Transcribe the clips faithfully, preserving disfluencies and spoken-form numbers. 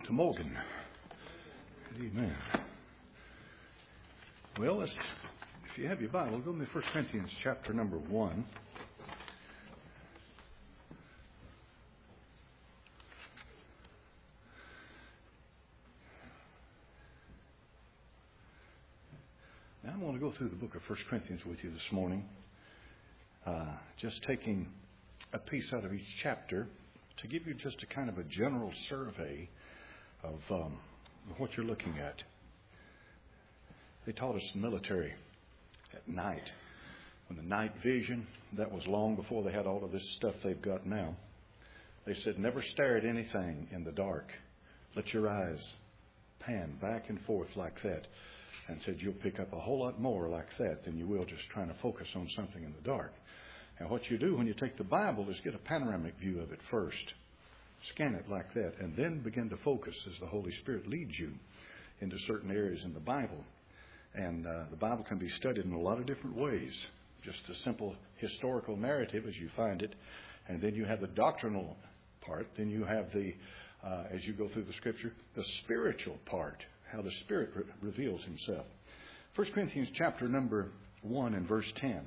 to Morgan. Amen. Well, let's, if you have your Bible, go to First Corinthians chapter number one. Now, I'm going to go through the book of First Corinthians with you this morning, uh, just taking a piece out of each chapter to give you just a kind of a general survey of um, what you're looking at. They taught us in the military at night, when the night vision, that was long before they had all of this stuff they've got now. They said, never stare at anything in the dark. Let your eyes pan back and forth like that. And said, you'll pick up a whole lot more like that than you will just trying to focus on something in the dark. And what you do when you take the Bible is get a panoramic view of it first. Scan it like that, and then begin to focus as the Holy Spirit leads you into certain areas in the Bible. And uh, the Bible can be studied in a lot of different ways. Just a simple historical narrative as you find it. And then you have the doctrinal part. Then you have the, uh, as you go through the Scripture, the spiritual part. How the Spirit re- reveals Himself. First Corinthians chapter number one and verse ten.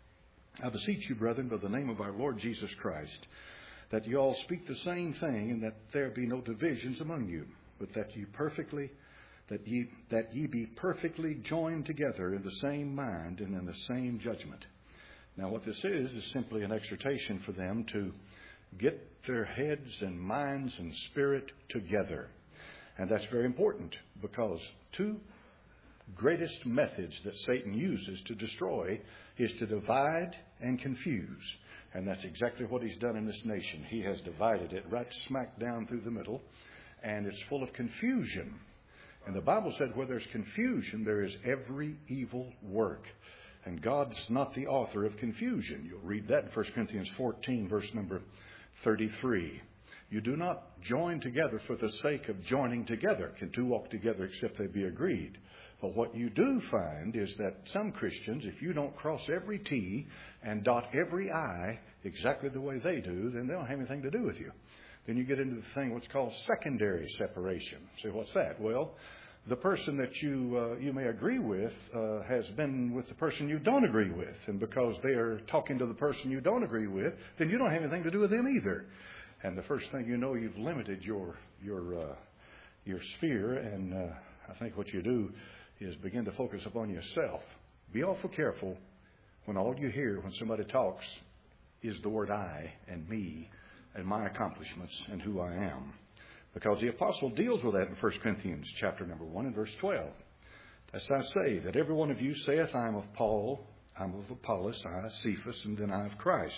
I beseech you, brethren, by the name of our Lord Jesus Christ, that you all speak the same thing, and that there be no divisions among you, but that you perfectly, that ye that ye be perfectly joined together in the same mind and in the same judgment. Now, what this is is simply an exhortation for them to get their heads and minds and spirit together. And that's very important, because two greatest methods that Satan uses to destroy is to divide and confuse. And that's exactly what he's done in this nation. He has divided it right smack down through the middle, and it's full of confusion. And the Bible said where there's confusion, there is every evil work. And God's not the author of confusion. You'll read that in First Corinthians fourteen, verse number thirty-three. You do not join together for the sake of joining together. Can two walk together except they be agreed? But what you do find is that some Christians, if you don't cross every T and dot every I exactly the way they do, then they don't have anything to do with you. Then you get into the thing what's called secondary separation. So what's that? Well, the person that you uh, you may agree with uh, has been with the person you don't agree with. And because they are talking to the person you don't agree with, then you don't have anything to do with them either. And the first thing you know, you've limited your your uh, your sphere. And uh, I think what you do is begin to focus upon yourself. Be awful careful when all you hear when somebody talks is the word I and me and my accomplishments and who I am. Because the apostle deals with that in First Corinthians chapter number one and verse twelve. As I say, that every one of you saith, I am of Paul, I am of Apollos, I, Cephas, and then I of Christ.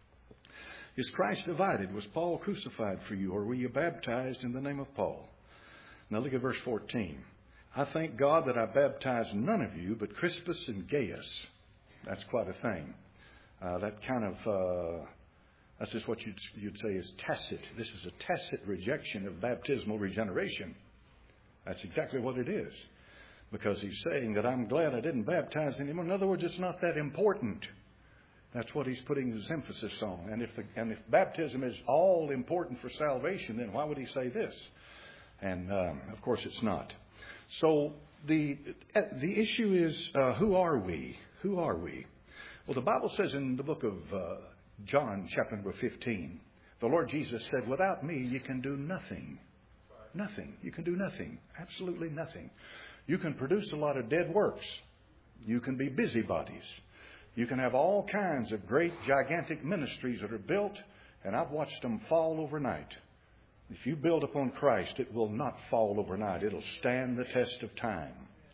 Is Christ divided? Was Paul crucified for you? Or were you baptized in the name of Paul? Now look at verse fourteen. I thank God that I baptized none of you, but Crispus and Gaius. That's quite a thing. Uh, that kind of, uh, that's just what you'd, you'd say is tacit. This is a tacit rejection of baptismal regeneration. That's exactly what it is. Because he's saying that I'm glad I didn't baptize anyone. In other words, it's not that important. That's what he's putting his emphasis on. And if the, and if baptism is all important for salvation, then why would he say this? And um, of course it's not. So the the issue is, uh, who are we? Who are we? Well, the Bible says in the book of uh, John, chapter number fifteen, the Lord Jesus said, without me you can do nothing. Nothing. You can do nothing. Absolutely nothing. You can produce a lot of dead works. You can be busybodies. You can have all kinds of great, gigantic ministries that are built, and I've watched them fall overnight. If you build upon Christ, it will not fall overnight. It'll stand the test of time.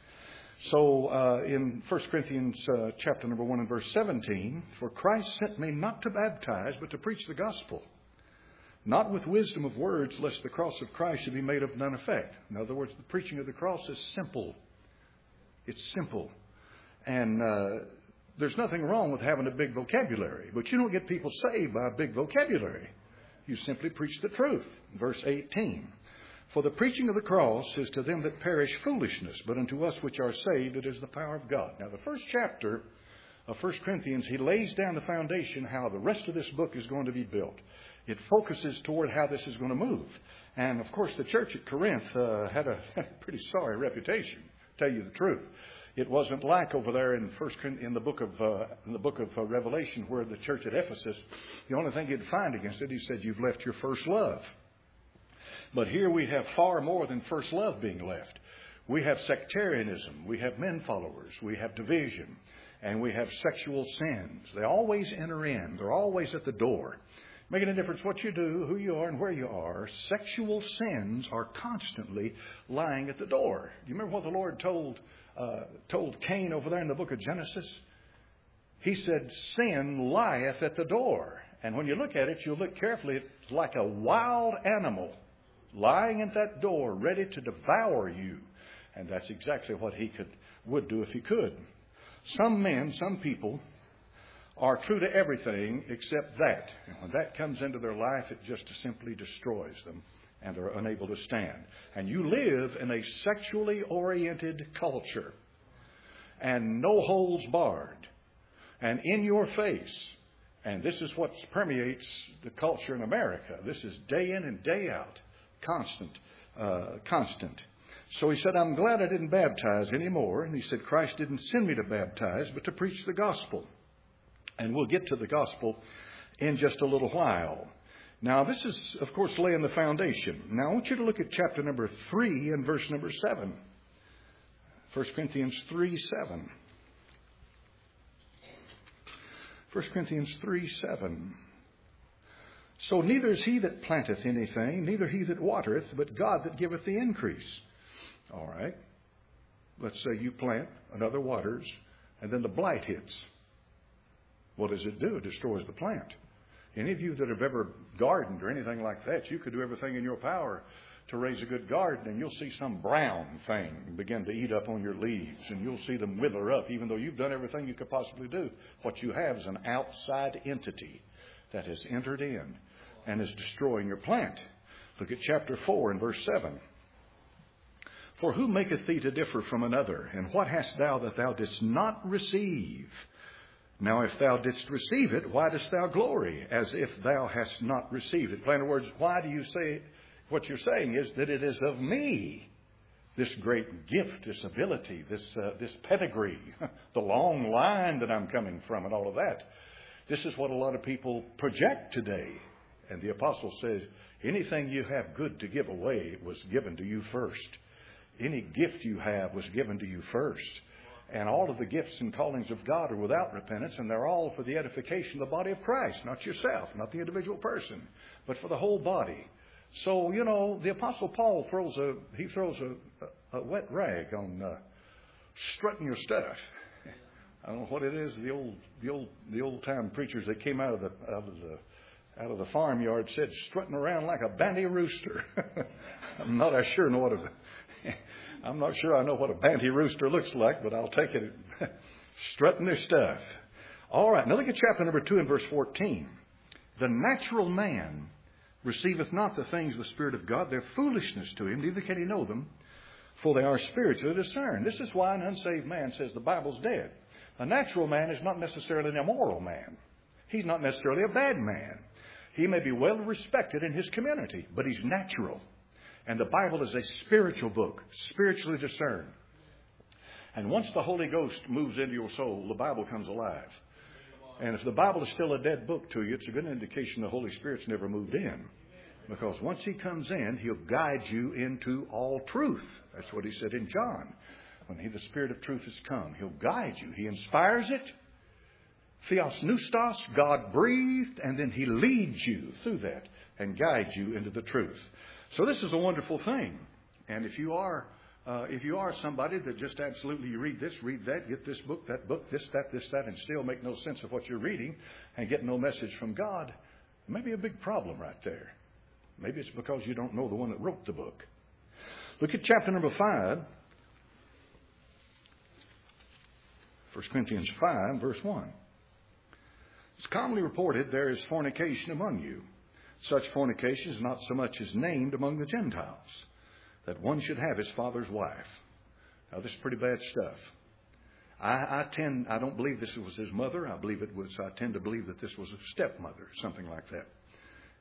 So uh, in First Corinthians uh, chapter number one and verse seventeen, for Christ sent me not to baptize, but to preach the gospel, not with wisdom of words, lest the cross of Christ should be made of none effect. In other words, the preaching of the cross is simple. It's simple. And uh, there's nothing wrong with having a big vocabulary, but you don't get people saved by a big vocabulary. You simply preach the truth. Verse eighteen. For the preaching of the cross is to them that perish foolishness, but unto us which are saved it is the power of God. Now the first chapter of First Corinthians, he lays down the foundation how the rest of this book is going to be built. It focuses toward how this is going to move. And, of course, the church at Corinth uh, had a pretty sorry reputation, to tell you the truth. It wasn't like over there in First in the book of uh, in the book of uh, Revelation, where the church at Ephesus, the only thing he'd find against it, he said, you've left your first love. But here we have far more than first love being left. We have sectarianism. We have men followers. We have division. And we have sexual sins. They always enter in. They're always at the door. Making a difference what you do, who you are, and where you are. Sexual sins are constantly lying at the door. Do you remember what the Lord told uh, told Cain over there in the book of Genesis? He said, sin lieth at the door. And when you look at it, you look carefully, it's like a wild animal lying at that door, ready to devour you. And that's exactly what he could would do if he could. Some men, some people, are true to everything except that. And when that comes into their life, it just simply destroys them, and they're unable to stand. And you live in a sexually oriented culture, and no holds barred, and in your face. And this is what permeates the culture in America. This is day in and day out, constant, uh, constant. So he said, I'm glad I didn't baptize anymore. And he said, Christ didn't send me to baptize, but to preach the gospel. And we'll get to the gospel in just a little while. Now, this is, of course, laying the foundation. Now, I want you to look at chapter number three and verse number seven. First Corinthians three, seven. First Corinthians three, seven. So neither is he that planteth anything, neither he that watereth, but God that giveth the increase. All right. Let's say you plant, another waters, and then the blight hits. What does it do? It destroys the plant. Any of you that have ever gardened or anything like that, you could do everything in your power to raise a good garden, and you'll see some brown thing begin to eat up on your leaves, and you'll see them wither up, even though you've done everything you could possibly do. What you have is an outside entity that has entered in and is destroying your plant. Look at chapter four and verse seven. For who maketh thee to differ from another? And what hast thou that thou didst not receive? Now, if thou didst receive it, why dost thou glory, as if thou hast not received it? In plain words, why do you say, what you're saying is that it is of me, this great gift, this ability, this uh, this pedigree, the long line that I'm coming from, and all of that. This is what a lot of people project today. And the apostle says, anything you have good to give away was given to you first. Any gift you have was given to you first. And all of the gifts and callings of God are without repentance, and they're all for the edification of the body of Christ, not yourself, not the individual person, but for the whole body. So, you know, the Apostle Paul throws a he throws a, a, a wet rag on uh, strutting your stuff. I don't know what it is. The old the old the old time preachers that came out of the out of the out of the farmyard said strutting around like a banty rooster. I'm not I sure know what a I'm not sure I know what a banty rooster looks like, but I'll take it. Strutting their stuff. All right, now look at chapter number two and verse fourteen. The natural man receiveth not the things of the Spirit of God. They're foolishness to him, neither can he know them, for they are spiritually discerned. This is why an unsaved man says the Bible's dead. A natural man is not necessarily an immoral man. He's not necessarily a bad man. He may be well respected in his community, but he's natural. And the Bible is a spiritual book, spiritually discerned. And once the Holy Ghost moves into your soul, the Bible comes alive. And if the Bible is still a dead book to you, it's a good indication the Holy Spirit's never moved in. Because once He comes in, He'll guide you into all truth. That's what He said in John. When He, the Spirit of truth, has come, He'll guide you. He inspires it. Theos Neustos, God breathed, and then He leads you through that and guides you into the truth. So this is a wonderful thing. And if you are uh, if you are somebody that just absolutely you read this, read that, get this book, that book, this, that, this, that, and still make no sense of what you're reading and get no message from God, it may be a big problem right there. Maybe it's because you don't know the one that wrote the book. Look at chapter number five. First Corinthians five, verse one. It's commonly reported there is fornication among you. Such fornication is not so much as named among the Gentiles, that one should have his father's wife. Now, this is pretty bad stuff. I, I tend, I don't believe this was his mother. I believe it was, I tend to believe that this was a stepmother, something like that.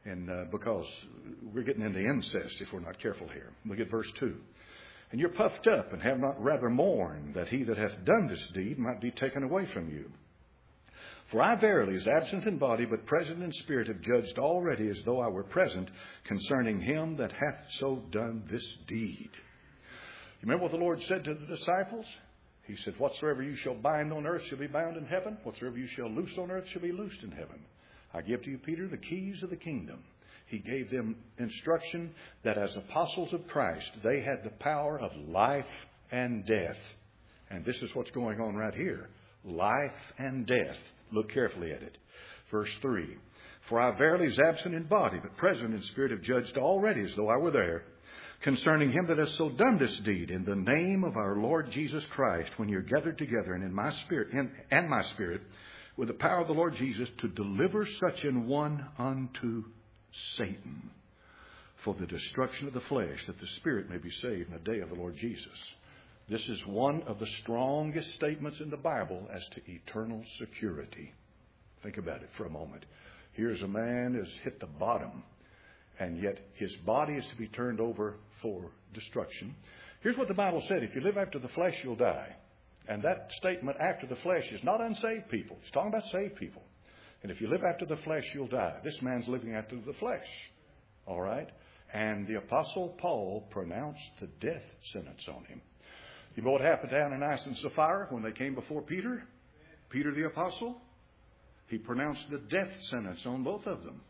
And uh, because we're getting into incest if we're not careful here. Look at verse two. And you're puffed up and have not rather mourned that he that hath done this deed might be taken away from you. For I verily, as absent in body, but present in spirit, have judged already as though I were present concerning him that hath so done this deed. You remember what the Lord said to the disciples? He said, whatsoever you shall bind on earth shall be bound in heaven. Whatsoever you shall loose on earth shall be loosed in heaven. I give to you, Peter, the keys of the kingdom. He gave them instruction that as apostles of Christ, they had the power of life and death. And this is what's going on right here. Life and death. Look carefully at it. Verse three. For I verily is absent in body, but present in spirit have judged already as though I were there, concerning him that has so done this deed in the name of our Lord Jesus Christ, when you're gathered together and in my spirit in, and my spirit, with the power of the Lord Jesus, to deliver such an one unto Satan, for the destruction of the flesh, that the spirit may be saved in the day of the Lord Jesus. This is one of the strongest statements in the Bible as to eternal security. Think about it for a moment. Here's a man who's hit the bottom, and yet his body is to be turned over for destruction. Here's what the Bible said. If you live after the flesh, you'll die. And that statement, after the flesh, is not unsaved people. It's talking about saved people. And if you live after the flesh, you'll die. This man's living after the flesh. All right? And the Apostle Paul pronounced the death sentence on him. You know what happened to Ananias and Sapphira when they came before Peter? Peter the Apostle? He pronounced the death sentence on both of them.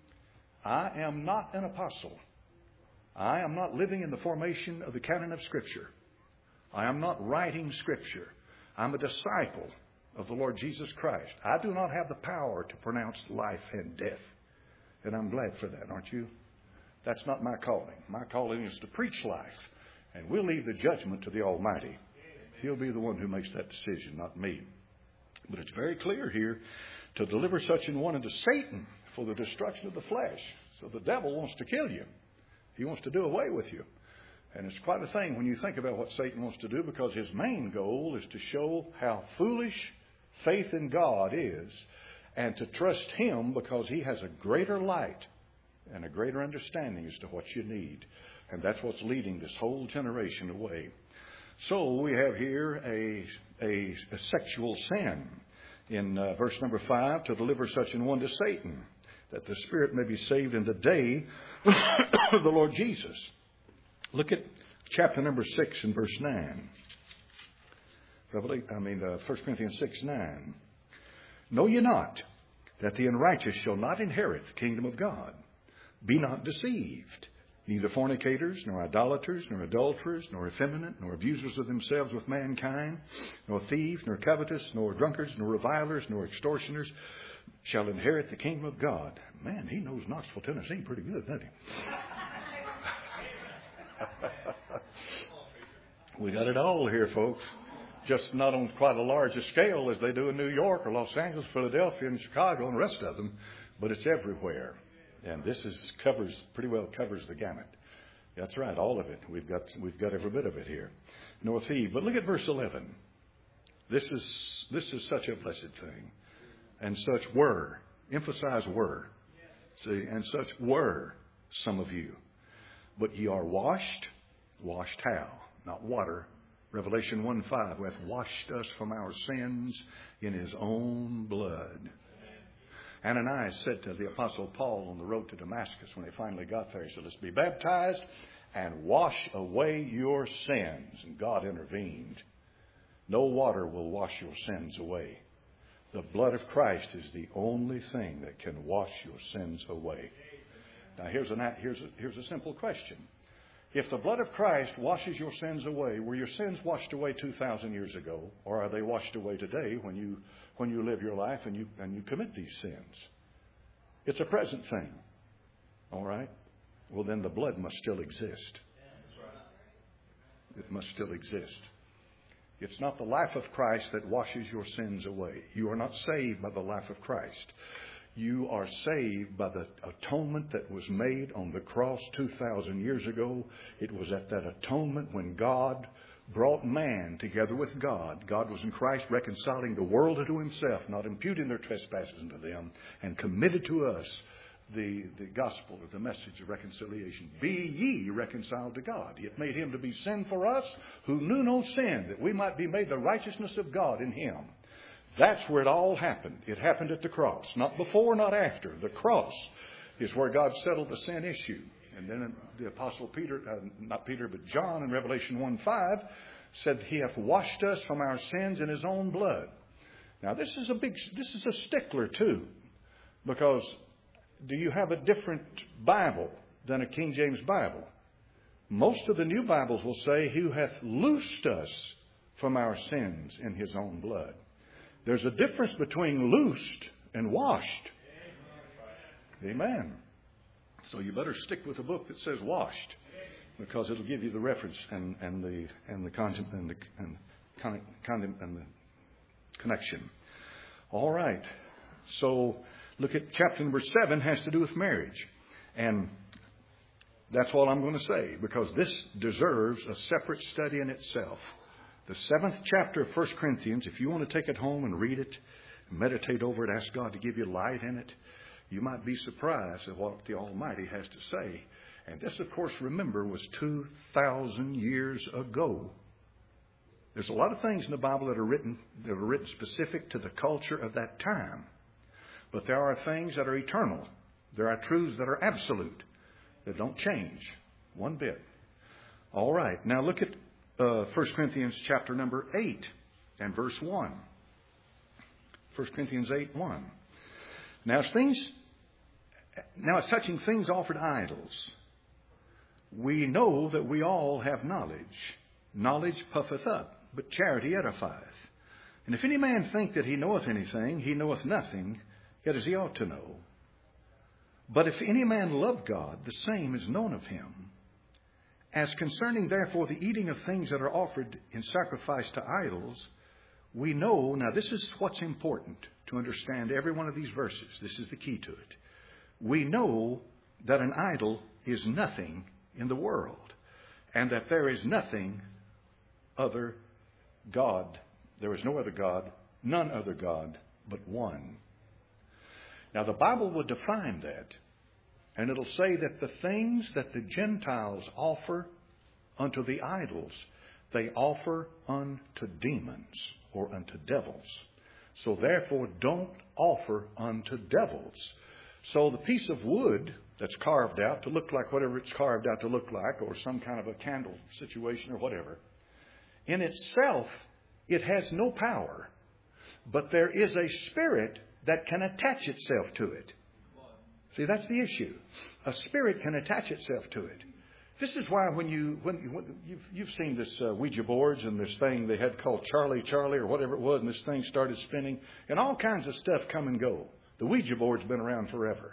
I am not an apostle. I am not living in the formation of the canon of Scripture. I am not writing Scripture. I'm a disciple of the Lord Jesus Christ. I do not have the power to pronounce life and death. And I'm glad for that, aren't you? That's not my calling. My calling is to preach life. And we'll leave the judgment to the Almighty. He'll be the one who makes that decision, not me. But it's very clear here, to deliver such an one unto Satan for the destruction of the flesh. So the devil wants to kill you. He wants to do away with you. And it's quite a thing when you think about what Satan wants to do, because his main goal is to show how foolish faith in God is, and to trust him because he has a greater light and a greater understanding as to what you need. And that's what's leading this whole generation away. So we have here a, a, a sexual sin in uh, verse number five, to deliver such an one to Satan, that the spirit may be saved in the day of the Lord Jesus. Look at chapter number six and verse nine. Revelation, I mean, uh, First Corinthians six, nine. Know ye not that the unrighteous shall not inherit the kingdom of God? Be not deceived. Neither fornicators, nor idolaters, nor adulterers, nor effeminate, nor abusers of themselves with mankind, nor thieves, nor covetous, nor drunkards, nor revilers, nor extortioners shall inherit the kingdom of God. Man, he knows Knoxville, Tennessee pretty good, doesn't he? We got it all here, folks. Just not on quite a large a scale as they do in New York or Los Angeles, Philadelphia, and Chicago, and the rest of them, but it's everywhere. And this is covers pretty well covers the gamut. That's right, all of it. We've got we've got every bit of it here. Nor thief. But look at verse eleven. This is this is such a blessed thing, and such were. Emphasize were. See, and such were some of you. But ye are washed. Washed how? Not water. Revelation one five, who hath washed us from our sins in his own blood. Ananias said to the Apostle Paul on the road to Damascus when he finally got there, he said, let's be baptized and wash away your sins. And God intervened. No water will wash your sins away. The blood of Christ is the only thing that can wash your sins away. Now here's, an, here's, a, here's a simple question. If the blood of Christ washes your sins away, were your sins washed away two thousand years ago? Or are they washed away today when you when you live your life and you and you commit these sins? It's a present thing. All right? Well, then the blood must still exist. It must still exist. It's not the life of Christ that washes your sins away. You are not saved by the life of Christ. You are saved by the atonement that was made on the cross two thousand years ago. It was at that atonement when God brought man together with God. God was in Christ reconciling the world unto himself, not imputing their trespasses unto them, and committed to us the, the gospel or the message of reconciliation. Be ye reconciled to God. It made him to be sin for us who knew no sin, that we might be made the righteousness of God in him. That's where it all happened. It happened at the cross. Not before, not after. The cross is where God settled the sin issue. And then the Apostle Peter, uh, not Peter, but John in Revelation one five said he hath washed us from our sins in his own blood. Now this is a big, this is a stickler too. Because do you have a different Bible than a King James Bible? Most of the new Bibles will say, who hath loosed us from our sins in his own blood. There's a difference between loosed and washed. Amen. So you better stick with a book that says washed, because it'll give you the reference and, and the and the content and the and, con, con, and the connection. All right. So look at chapter number seven, has to do with marriage. And that's all I'm going to say, because this deserves a separate study in itself. The seventh chapter of First Corinthians, if you want to take it home and read it, meditate over it, ask God to give you light in it, you might be surprised at what the Almighty has to say. And this, of course, remember, was two thousand years ago. There's a lot of things in the Bible that are written that are written specific to the culture of that time. But there are things that are eternal. There are truths that are absolute, that don't change one bit. All right. Now look at uh, First Corinthians chapter number eight and verse one. First Corinthians eight one. Now as things, now as touching things offered idols, we know that we all have knowledge. Knowledge puffeth up, but charity edifieth. And if any man think that he knoweth anything, he knoweth nothing, yet as he ought to know. But if any man love God, the same is known of him. As concerning therefore the eating of things that are offered in sacrifice to idols, we know, now this is what's important to understand every one of these verses. This is the key to it. We know that an idol is nothing in the world, and that there is nothing other God. There is no other God, none other God but one. Now the Bible will define that, and it'll say that the things that the Gentiles offer unto the idols, they offer unto demons or unto devils. So therefore don't offer unto devils. So the piece of wood that's carved out to look like whatever it's carved out to look like, or some kind of a candle situation or whatever, in itself it has no power. But there is a spirit that can attach itself to it. See, that's the issue. A spirit can attach itself to it. This is why when you when, you, when you've, you've seen this uh, Ouija boards and this thing they had called Charlie Charlie or whatever it was, and this thing started spinning, and all kinds of stuff come and go. The Ouija board's been around forever.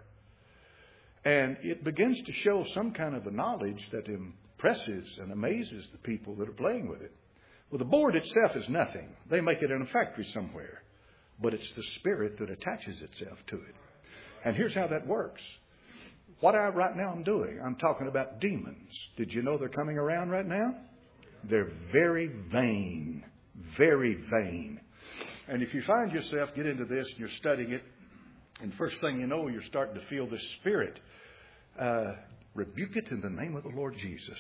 And it begins to show some kind of a knowledge that impresses and amazes the people that are playing with it. Well, the board itself is nothing. They make it in a factory somewhere. But it's the spirit that attaches itself to it. And here's how that works. What I right now I'm doing, I'm talking about demons. Did you know they're coming around right now? They're very vain. Very vain. And if you find yourself, get into this and you're studying it, and first thing you know, you're starting to feel this spirit. Uh, rebuke it in the name of the Lord Jesus.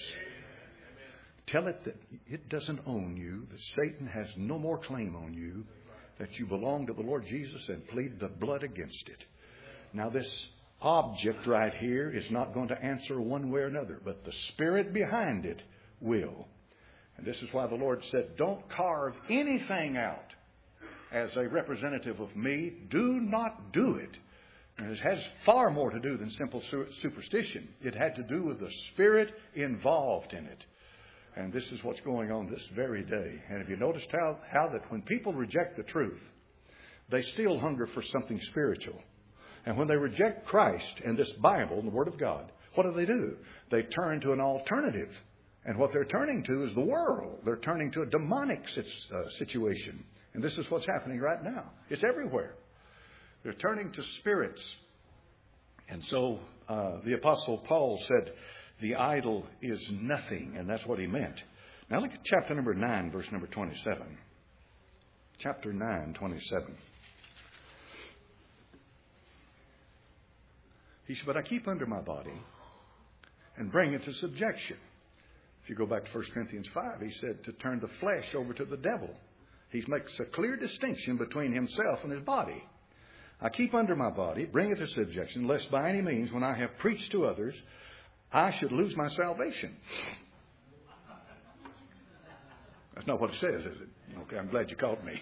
Tell it that it doesn't own you, that Satan has no more claim on you, that you belong to the Lord Jesus, and plead the blood against it. Now this object right here is not going to answer one way or another, but the spirit behind it will. And this is why the Lord said, don't carve anything out as a representative of me. Do not do it. And it has far more to do than simple superstition. It had to do with the spirit involved in it. And this is what's going on this very day. And have you noticed how, how that when people reject the truth, they still hunger for something spiritual. And when they reject Christ and this Bible and the Word of God, what do they do? They turn to an alternative. And what they're turning to is the world. They're turning to a demonic uh, situation. And this is what's happening right now. It's everywhere. They're turning to spirits. And so uh, the Apostle Paul said, the idol is nothing. And that's what he meant. Now look at chapter number nine, verse number twenty-seven. Chapter nine, twenty-seven. He said, but I keep under my body and bring it to subjection. If you go back to First Corinthians five, he said to turn the flesh over to the devil. He makes a clear distinction between himself and his body. I keep under my body, bring it to subjection, lest by any means, when I have preached to others, I should lose my salvation. That's not what it says, is it? Okay, I'm glad you caught me.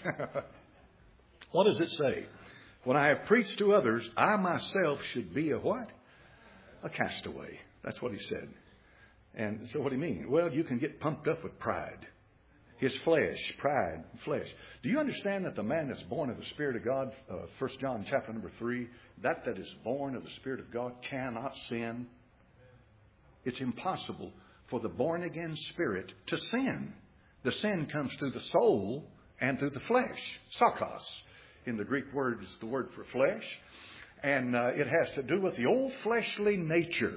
What does it say? When I have preached to others, I myself should be a what? A castaway. That's what he said. And so what do you mean? Well, you can get pumped up with pride. His flesh, pride, flesh. Do you understand that the man that's born of the Spirit of God, uh, First John chapter number three, that that is born of the Spirit of God cannot sin? It's impossible for the born-again spirit to sin. The sin comes through the soul and through the flesh. Sarkos, in the Greek word, is the word for flesh. And uh, it has to do with the old fleshly nature.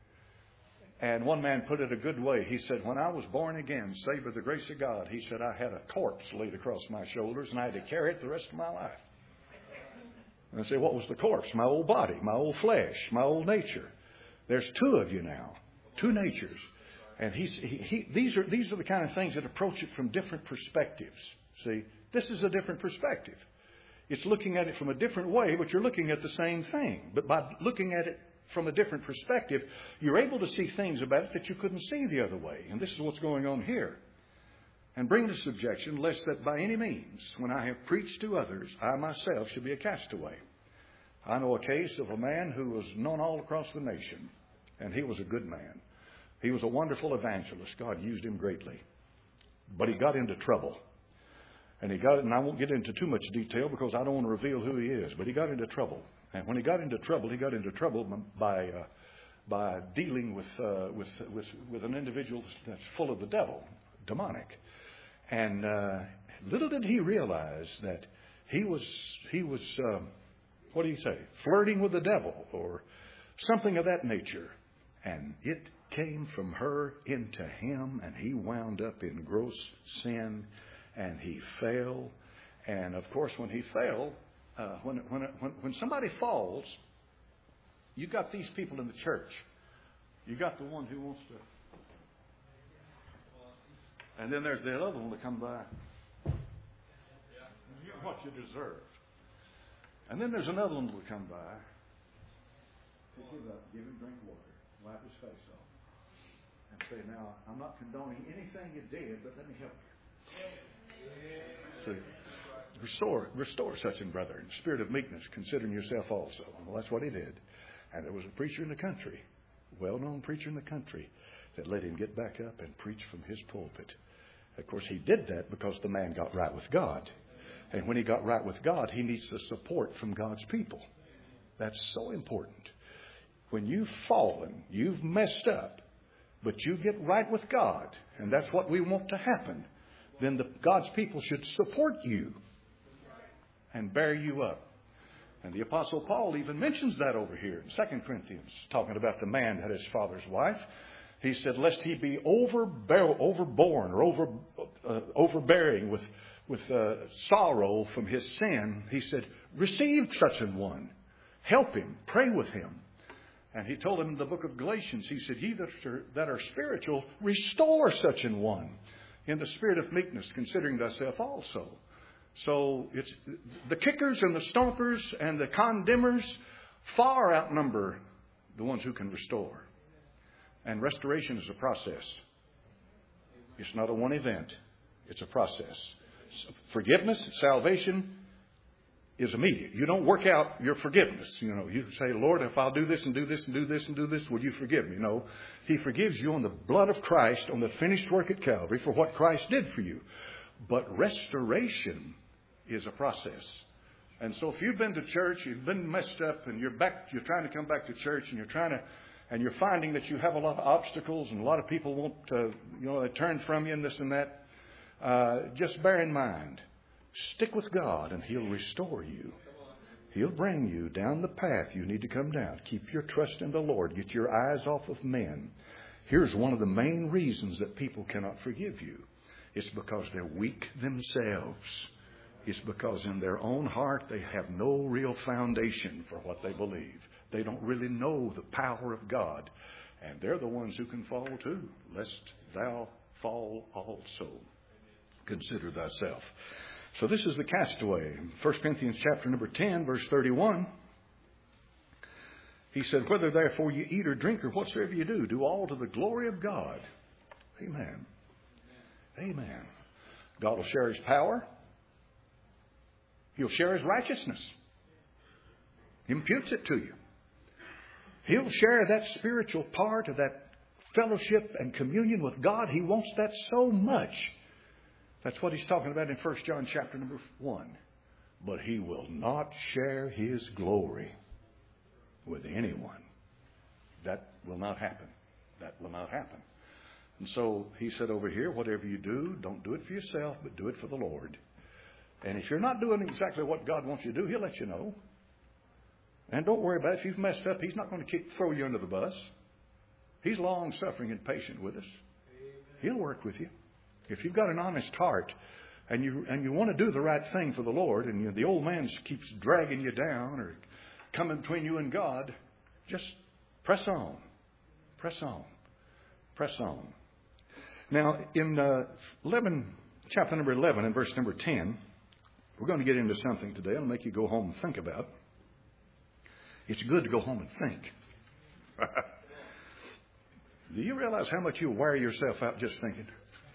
And one man put it a good way. He said, when I was born again, saved by the grace of God, he said, I had a corpse laid across my shoulders and I had to carry it the rest of my life. And I say, what was the corpse? My old body, my old flesh, my old nature. There's two of you now, two natures. And he's, he, he, these are these are the kind of things that approach it from different perspectives. See, this is a different perspective. It's looking at it from a different way, but you're looking at the same thing. But by looking at it from a different perspective, you're able to see things about it that you couldn't see the other way. And this is what's going on here. And bring to subjection, lest that by any means, when I have preached to others, I myself should be a castaway. I know a case of a man who was known all across the nation, and he was a good man. He was a wonderful evangelist. God used him greatly. But he got into trouble. And he got, and I won't get into too much detail because I don't want to reveal who he is, but he got into trouble. And when he got into trouble, he got into trouble by uh, by dealing with, uh, with with with an individual that's full of the devil, demonic. And uh, little did he realize that he was he was uh, what do you say, flirting with the devil or something of that nature. And it came from her into him, and he wound up in gross sin, and he fell. And of course, when he fell. Uh, when, when, when, when somebody falls, you got these people in the church. You got the one who wants to. And then there's the other one to come by. You get what you deserve. And then there's another one to come by. Pick him up, give him drink water, wipe his face off. And say, now, I'm not condoning anything you did, but let me help you. See? Restore, restore such and brethren, spirit of meekness, considering yourself also. Well, that's what he did. And there was a preacher in the country, well-known preacher in the country, that let him get back up and preach from his pulpit. Of course, he did that because the man got right with God. And when he got right with God, he needs the support from God's people. That's so important. When you've fallen, you've messed up, but you get right with God, and that's what we want to happen, then the, God's people should support you and bear you up. And the Apostle Paul even mentions that over here in Second Corinthians, talking about the man that had his father's wife. He said, lest he be overbear, overborne or over, uh, overbearing with, with uh, sorrow from his sin, he said, receive such an one. Help him. Pray with him. And he told him in the book of Galatians, he said, ye that are, that are spiritual, restore such an one in the spirit of meekness, considering thyself also. So it's the kickers and the stompers and the condemners far outnumber the ones who can restore. And restoration is a process. It's not a one event. It's a process. Forgiveness, salvation is immediate. You don't work out your forgiveness. You know, you say, Lord, if I'll do this and do this and do this and do this, will you forgive me? No. He forgives you on the blood of Christ, on the finished work at Calvary for what Christ did for you. But restoration is a process. And so if you've been to church, you've been messed up, and you're back, you're trying to come back to church, and you're trying to, and you're finding that you have a lot of obstacles, and a lot of people won't, uh, you know, they turn from you and this and that. Uh, just bear in mind, stick with God, and He'll restore you. He'll bring you down the path you need to come down. Keep your trust in the Lord. Get your eyes off of men. Here's one of the main reasons that people cannot forgive you. It's because they're weak themselves. It's because in their own heart they have no real foundation for what they believe. They don't really know the power of God. And they're the ones who can fall too, lest thou fall also. Consider thyself. So this is the castaway. First Corinthians chapter number ten, verse thirty-one. He said, whether therefore you eat or drink or whatsoever you do, do all to the glory of God. Amen. Amen. God will share His power. He'll share His righteousness. He imputes it to you. He'll share that spiritual part of that fellowship and communion with God. He wants that so much. That's what He's talking about in First John chapter number one. But He will not share His glory with anyone. That will not happen. That will not happen. And so He said over here, whatever you do, don't do it for yourself, but do it for the Lord. And if you're not doing exactly what God wants you to do, He'll let you know. And don't worry about it. If you've messed up, He's not going to kick, throw you under the bus. He's long-suffering and patient with us. He'll work with you. If you've got an honest heart and you and you want to do the right thing for the Lord, and you, the old man keeps dragging you down or coming between you and God, just press on. Press on. Press on. Now, in uh, eleven, chapter number eleven and verse number ten, we're going to get into something today. I'll make you go home and think about. It's good to go home and think. Do you realize how much you wear yourself out just thinking?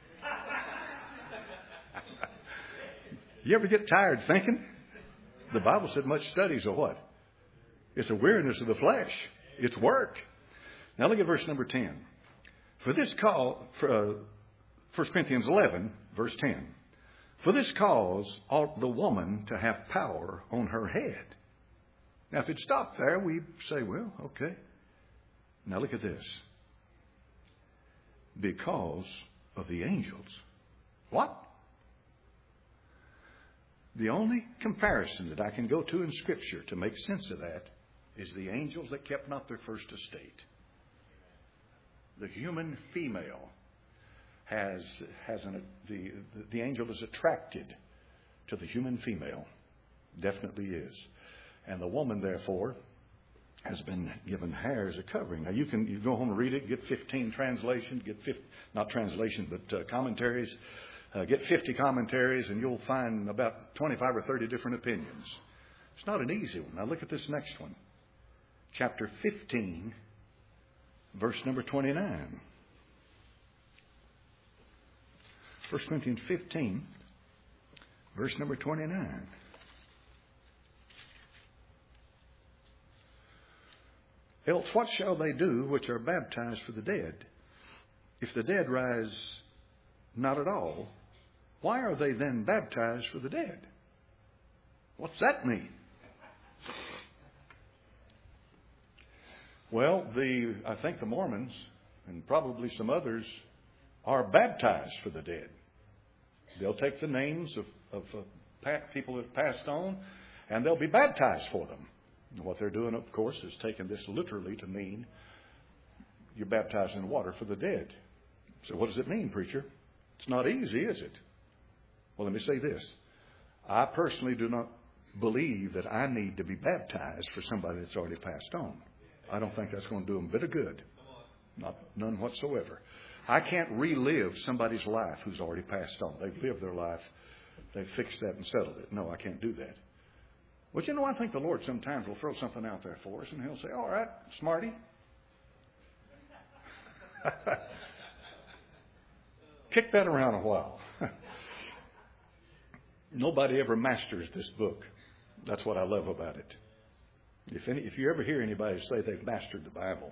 You ever get tired thinking? The Bible said much studies are what? It's a weariness of the flesh. It's work. Now look at verse number ten. For this call, for, uh, First Corinthians eleven, verse ten. For this cause ought the woman to have power on her head. Now, if it stopped there, we'd say, well, okay. Now, look at this. Because of the angels. What? The only comparison that I can go to in Scripture to make sense of that is the angels that kept not their first estate. The human female has, has an, the, the angel is attracted to the human female. Definitely is. And the woman, therefore, has been given hair as a covering. Now, you can you go home and read it, get fifteen translations, get fifty, not translations, but uh, commentaries. Uh, get fifty commentaries, and you'll find about twenty-five or thirty different opinions. It's not an easy one. Now, look at this next one. Chapter fifteen, verse number twenty-nine. First Corinthians fifteen, verse number twenty-nine. Else what shall they do which are baptized for the dead? If the dead rise not at all, why are they then baptized for the dead? What's that mean? Well, the I think the Mormons and probably some others are baptized for the dead. They'll take the names of, of uh, people that have passed on, and they'll be baptized for them. And what they're doing, of course, is taking this literally to mean you're baptized in water for the dead. So what does it mean, preacher? It's not easy, is it? Well, let me say this. I personally do not believe that I need to be baptized for somebody that's already passed on. I don't think that's going to do them a bit of good. Not, none whatsoever. I can't relive somebody's life who's already passed on. They've lived their life. They've fixed that and settled it. No, I can't do that. But you know, I think the Lord sometimes will throw something out there for us, and He'll say, all right, smarty. Kick that around a while. Nobody ever masters this book. That's what I love about it. If any, if you ever hear anybody say they've mastered the Bible,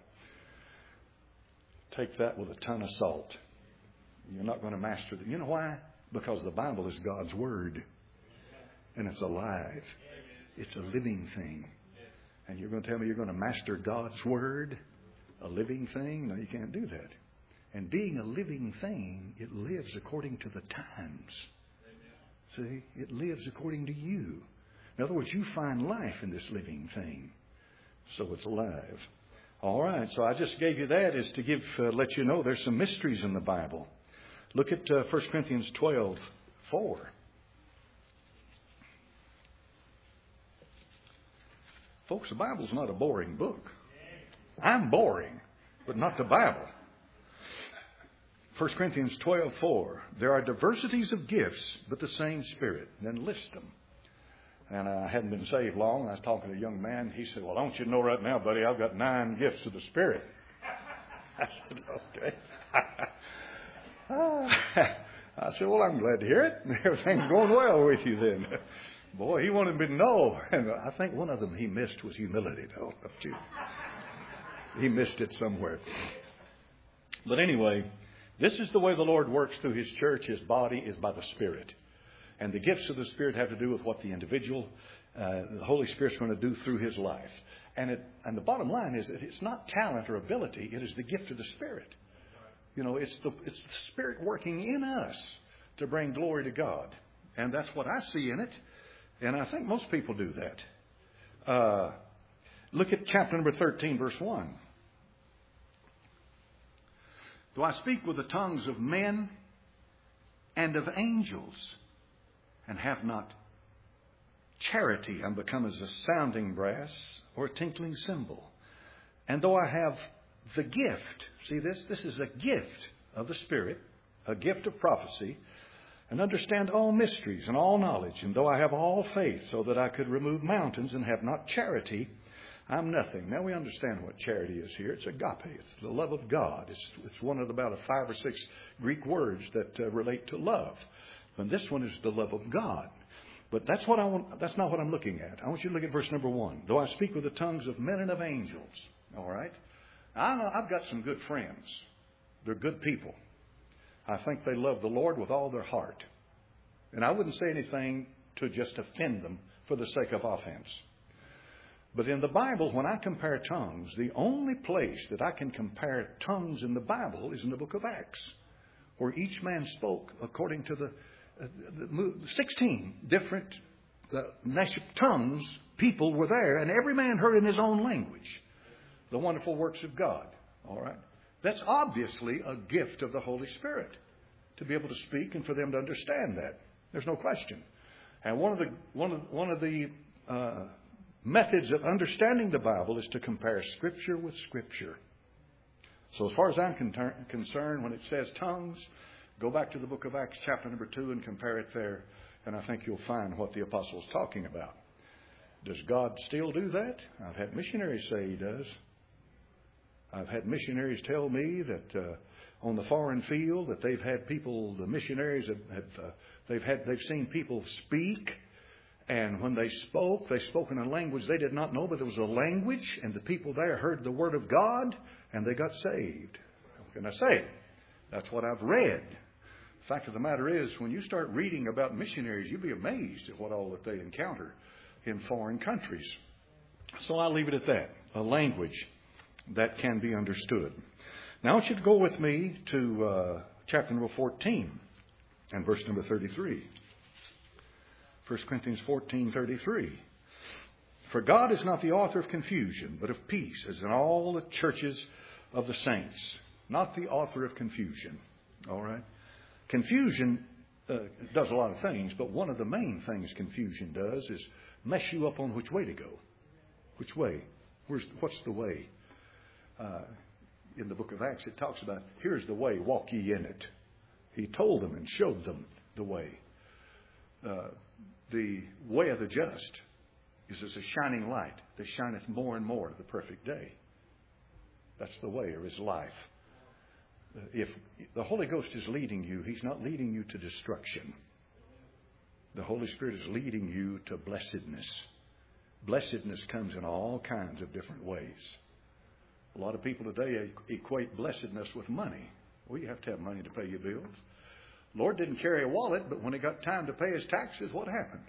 take that with a ton of salt. You're not going to master it. You know why? Because the Bible is God's Word. And it's alive. It's a living thing. And you're going to tell me you're going to master God's Word? A living thing? No, you can't do that. And being a living thing, it lives according to the times. See? It lives according to you. In other words, you find life in this living thing. So it's alive. All right. So I just gave you that is to give, uh, let you know there's some mysteries in the Bible. Look at uh, First Corinthians twelve four. Folks, the Bible's not a boring book. I'm boring, but not the Bible. First Corinthians twelve four. There are diversities of gifts, but the same Spirit. And then list them. And I hadn't been saved long. I was talking to a young man. He said, well, don't you know right now, buddy, I've got nine gifts of the Spirit. I said, okay. I said, well, I'm glad to hear it. Everything's going well with you then. Boy, he wanted me to know. And I think one of them he missed was humility, though. He missed it somewhere. But anyway, this is the way the Lord works through His church. His body is by the Spirit. And the gifts of the Spirit have to do with what the individual, uh, the Holy Spirit's going to do through his life. And it, and the bottom line is that it's not talent or ability. It is the gift of the Spirit. You know, it's the, it's the Spirit working in us to bring glory to God. And that's what I see in it. And I think most people do that. Uh, look at chapter number thirteen, verse one. Do I speak with the tongues of men and of angels, and have not charity, I'm become as a sounding brass or a tinkling cymbal. And though I have the gift, see this, this is a gift of the Spirit, a gift of prophecy, and understand all mysteries and all knowledge. And though I have all faith so that I could remove mountains and have not charity, I'm nothing. Now we understand what charity is here. It's agape. It's the love of God. It's, it's one of about a five or six Greek words that uh, relate to love. And this one is the love of God. But that's what I want. That's not what I'm looking at. I want you to look at verse number one. Though I speak with the tongues of men and of angels. All right. I know I've got some good friends. They're good people. I think they love the Lord with all their heart. And I wouldn't say anything to just offend them for the sake of offense. But in the Bible, when I compare tongues, the only place that I can compare tongues in the Bible is in the book of Acts, where each man spoke according to the, uh, the sixteen different uh, tongues. People were there, and every man heard in his own language the wonderful works of God. All right? That's obviously a gift of the Holy Spirit, to be able to speak and for them to understand that. There's no question. And one of the one of one of the uh, methods of understanding the Bible is to compare Scripture with Scripture. So as far as I'm con- concerned, when it says tongues, go back to the book of Acts chapter number two and compare it there, and I think you'll find what the apostle's talking about. Does God still do that? I've had missionaries say He does. I've had missionaries tell me that uh, on the foreign field that they've had people, the missionaries have, have uh, they've had they've seen people speak, and when they spoke, they spoke in a language they did not know, but it was a language, and the people there heard the word of God, and they got saved. What can I say? That's what I've read. The fact of the matter is, when you start reading about missionaries, you'll be amazed at what all that they encounter in foreign countries. So I'll leave it at that. A language that can be understood. Now I want you to go with me to uh, chapter number fourteen and verse number thirty-three. First Corinthians fourteen thirty-three. For God is not the author of confusion, but of peace, as in all the churches of the saints. Not the author of confusion. All right? Confusion uh, does a lot of things, but one of the main things confusion does is mess you up on which way to go. Which way? Where's what's the way? Uh, in the book of Acts, it talks about, here's the way, walk ye in it. He told them and showed them the way. Uh, the way of the just is as a shining light that shineth more and more to the perfect day. That's the way of his life. If the Holy Ghost is leading you, He's not leading you to destruction. The Holy Spirit is leading you to blessedness. Blessedness comes in all kinds of different ways. A lot of people today equate blessedness with money. Well, you have to have money to pay your bills. Lord didn't carry a wallet, but when He got time to pay His taxes, what happened?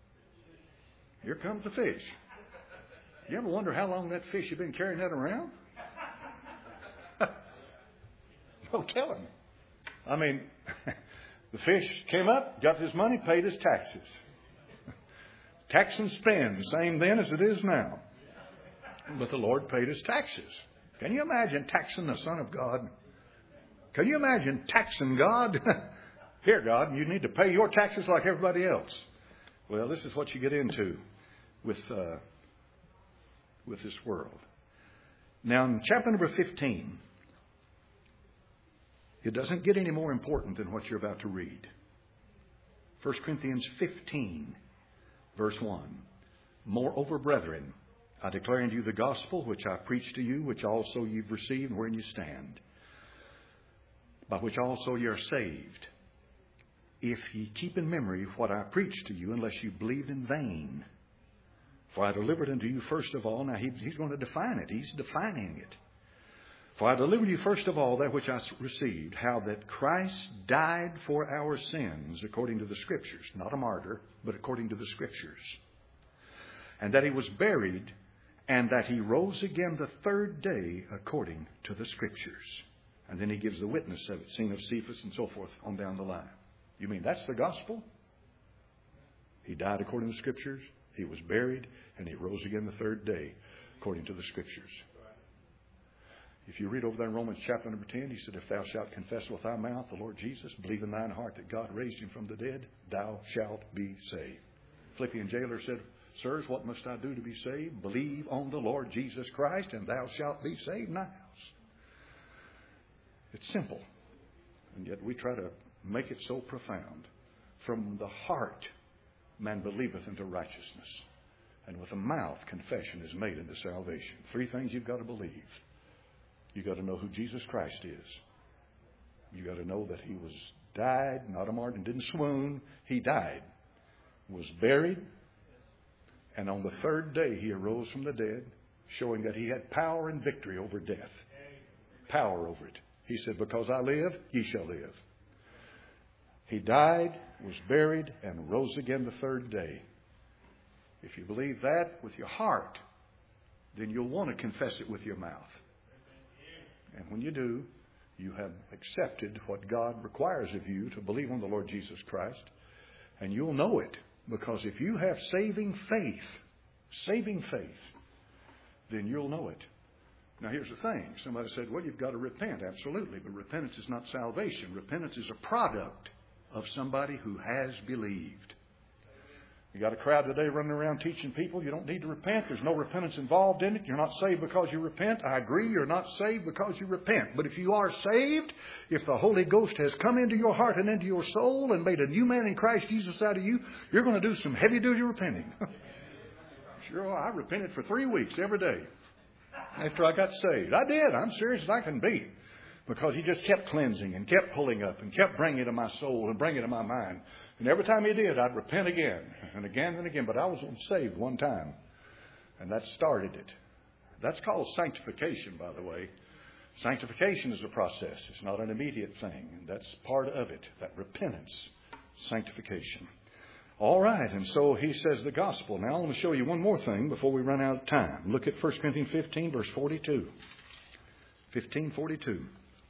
Here comes the fish. You ever wonder how long that fish has been carrying that around? No telling. I mean, the fish came up, got his money, paid his taxes. Tax and spend, the same then as it is now. But the Lord paid His taxes. Can you imagine taxing the Son of God? Can you imagine taxing God? Here, God, you need to pay your taxes like everybody else. Well, this is what you get into with uh, with this world. Now, in chapter number fifteen, it doesn't get any more important than what you're about to read. First Corinthians fifteen, verse one. Moreover, brethren, I declare unto you the gospel which I preached to you, which also you've received, wherein you stand, by which also ye are saved, if ye keep in memory what I preached to you, unless you believed in vain. For I delivered unto you first of all. Now he, he's going to define it. He's defining it. For I delivered you first of all that which I received, how that Christ died for our sins according to the Scriptures. Not a martyr, but according to the Scriptures. And that he was buried, and that he rose again the third day according to the Scriptures. And then he gives the witness of it, seen of Cephas and so forth on down the line. You mean that's the gospel? He died according to the Scriptures. He was buried, and he rose again the third day according to the Scriptures. If you read over there in Romans chapter number ten, he said, if thou shalt confess with thy mouth the Lord Jesus, believe in thine heart that God raised him from the dead, thou shalt be saved. Philippian jailer said, sirs, what must I do to be saved? Believe on the Lord Jesus Christ, and thou shalt be saved in thy house. It's simple, and yet we try to make it so profound. From the heart man believeth unto righteousness, and with the mouth confession is made unto salvation. Three things you've got to believe. You've got to know who Jesus Christ is. You've got to know that he was died, not a martyr, didn't swoon. He died, was buried, and on the third day he arose from the dead, showing that he had power and victory over death. Power over it. He said, because I live, ye shall live. He died, was buried, and rose again the third day. If you believe that with your heart, then you'll want to confess it with your mouth. And when you do, you have accepted what God requires of you to believe on the Lord Jesus Christ. And you'll know it. Because if you have saving faith, saving faith, then you'll know it. Now here's the thing. Somebody said, well, you've got to repent. Absolutely. But repentance is not salvation. Repentance is a product of somebody who has believed. You got a crowd today running around teaching people you don't need to repent. There's no repentance involved in it. You're not saved because you repent. I agree, you're not saved because you repent. But if you are saved, if the Holy Ghost has come into your heart and into your soul and made a new man in Christ Jesus out of you, you're going to do some heavy-duty repenting. Sure, I repented for three weeks every day after I got saved. I did. I'm serious as I can be. Because he just kept cleansing and kept pulling up and kept bringing it to my soul and bringing it to my mind. And every time he did, I'd repent again and again and again. But I was saved one time. And that started it. That's called sanctification, by the way. Sanctification is a process. It's not an immediate thing. And that's part of it, that repentance, sanctification. All right. And so he says the gospel. Now I want to show you one more thing before we run out of time. Look at First Corinthians fifteen, verse forty-two. fifteen forty-two.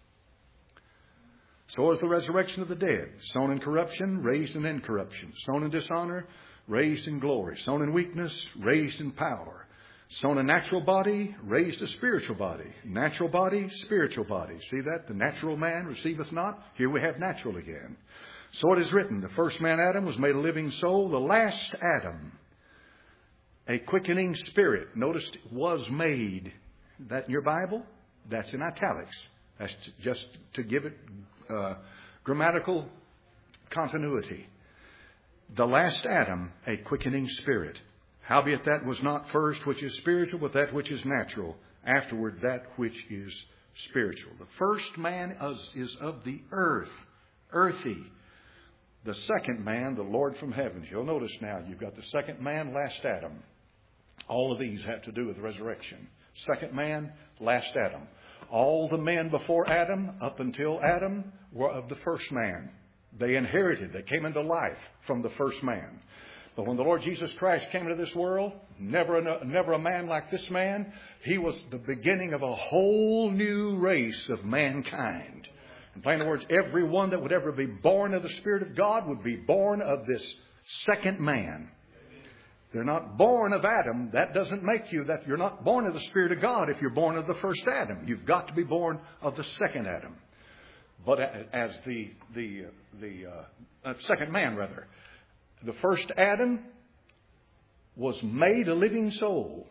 So is the resurrection of the dead, sown in corruption, raised in incorruption, sown in dishonor, raised in glory, sown in weakness, raised in power, sown a natural body, raised a spiritual body, natural body, spiritual body. See that? The natural man receiveth not. Here we have natural again. So it is written, the first man Adam was made a living soul, the last Adam a quickening spirit. Notice was made. That in your Bible? That's in italics. That's to, just to give it uh, grammatical continuity. The last Adam, a quickening spirit. Howbeit that was not first which is spiritual, but that which is natural. Afterward that which is spiritual. The first man is, is of the earth, earthy. The second man, the Lord from heaven. You'll notice now, you've got the second man, last Adam. All of these have to do with resurrection. Second man, last Adam. All the men before Adam, up until Adam, were of the first man. They inherited, they came into life from the first man. But when the Lord Jesus Christ came into this world, never a, never a man like this man. He was the beginning of a whole new race of mankind. In plain words, everyone that would ever be born of the Spirit of God would be born of this second man. They're not born of Adam. That doesn't make you that you're not born of the Spirit of God if you're born of the first Adam. You've got to be born of the second Adam. But as the the the uh, uh, second man, rather, the first Adam was made a living soul.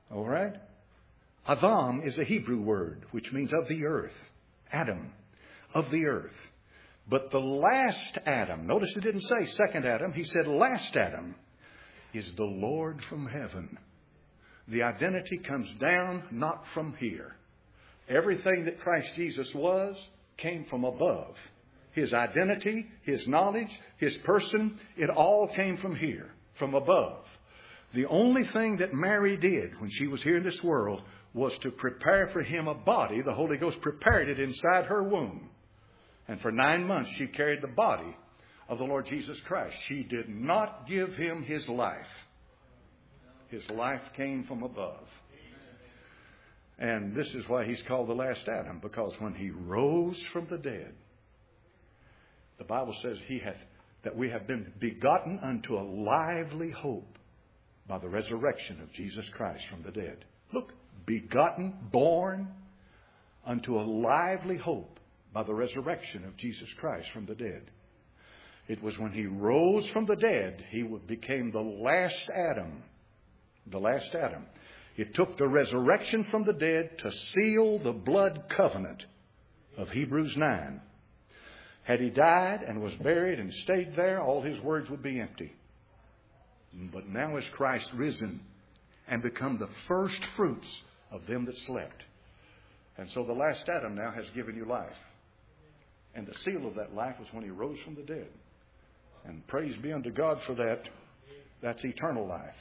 All right? Adam is a Hebrew word, which means of the earth. Adam, of the earth. But the last Adam, notice it didn't say second Adam, he said last Adam, is the Lord from heaven. The identity comes down, not from here. Everything that Christ Jesus was came from above. His identity, His knowledge, His person, it all came from here, from above. The only thing that Mary did when she was here in this world was to prepare for Him a body. The Holy Ghost prepared it inside her womb. And for nine months she carried the body of the Lord Jesus Christ. She did not give Him His life. His life came from above. And this is why He's called the last Adam, because when He rose from the dead, the Bible says He hath, that we have been begotten unto a lively hope by the resurrection of Jesus Christ from the dead. Look, begotten, born unto a lively hope by the resurrection of Jesus Christ from the dead. It was when He rose from the dead, He became the last Adam. The last Adam. It took the resurrection from the dead to seal the blood covenant of Hebrews nine. Had He died and was buried and stayed there, all His words would be empty. But now is Christ risen and become the first fruits of them that slept. And so the last Adam now has given you life. And the seal of that life was when He rose from the dead. And praise be unto God for that. That's eternal life.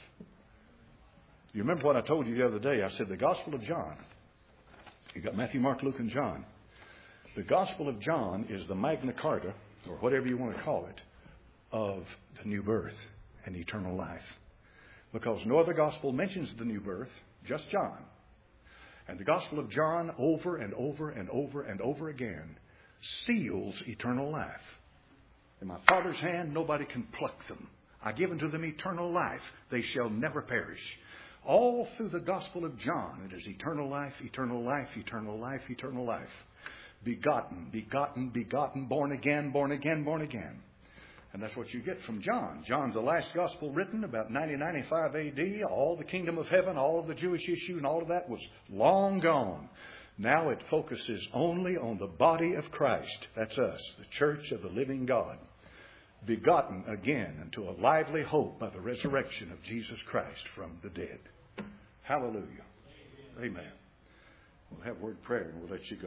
You remember what I told you the other day? I said the Gospel of John. You got Matthew, Mark, Luke, and John. The Gospel of John is the Magna Carta, or whatever you want to call it, of the new birth and eternal life. Because no other Gospel mentions the new birth, just John. And the Gospel of John over and over and over and over again seals eternal life. In my Father's hand, nobody can pluck them. I give unto them eternal life. They shall never perish. All through the Gospel of John, it is eternal life, eternal life, eternal life, eternal life. Begotten, begotten, begotten, born again, born again, born again. And that's what you get from John. John's the last Gospel written about ninety, ninety-five A D. All the kingdom of heaven, all of the Jewish issue and all of that was long gone. Now it focuses only on the body of Christ. That's us, the church of the living God. Begotten again into a lively hope by the resurrection of Jesus Christ from the dead. Hallelujah. Amen. We'll have word prayer and we'll let you go.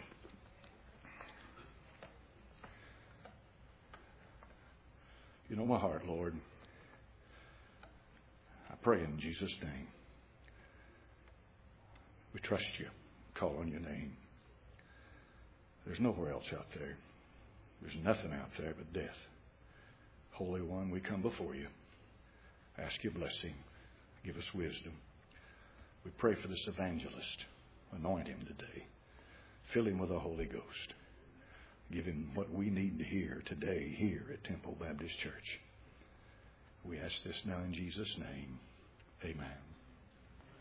You know my heart, Lord. I pray in Jesus' name. We trust you. Call on your name. There's nowhere else out there. There's nothing out there but death. Holy One, we come before you. Ask your blessing. Give us wisdom. We pray for this evangelist. Anoint him today. Fill him with the Holy Ghost. Give him what we need to hear today here at Temple Baptist Church. We ask this now in Jesus' name. Amen.